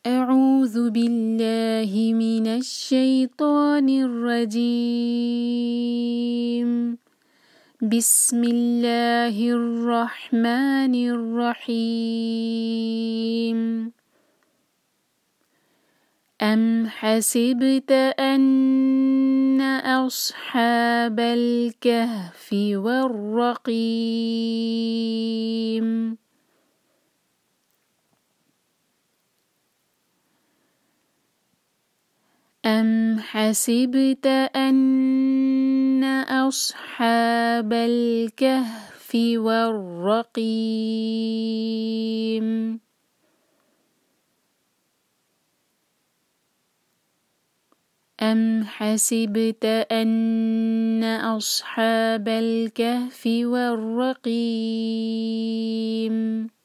أعوذ بالله من الشيطان الرجيم. بسم الله الرحمن الرحيم. أم حسبت أن أصحاب الكهف والرقيم أم حسبت أن أصحاب الكهف والرقيم أم حسبت أن أصحاب الكهف والرقيم